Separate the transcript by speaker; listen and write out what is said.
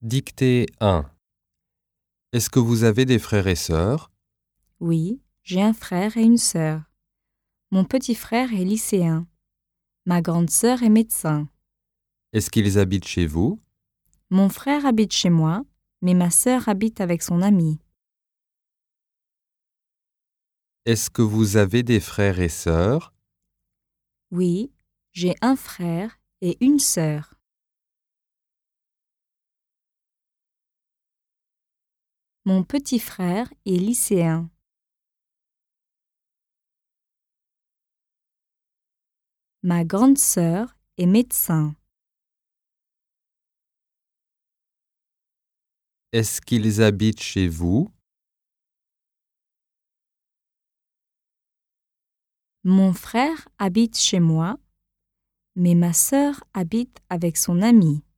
Speaker 1: Dictée 1. Est-ce que vous avez des frères et sœurs?
Speaker 2: Oui, j'ai un frère et une sœur. Mon petit frère est lycéen. Ma grande sœur est médecin.
Speaker 1: Est-ce qu'ils habitent chez vous?
Speaker 2: Mon frère habite chez moi, mais ma sœur habite avec son ami.
Speaker 1: Est-ce que vous avez des frères et sœurs?
Speaker 2: Oui, j'ai un frère et une sœur. Mon petit frère est lycéen. Ma grande sœur est médecin.
Speaker 1: Est-ce qu'ils habitent chez vous?
Speaker 2: Mon frère habite chez moi, mais ma sœur habite avec son ami.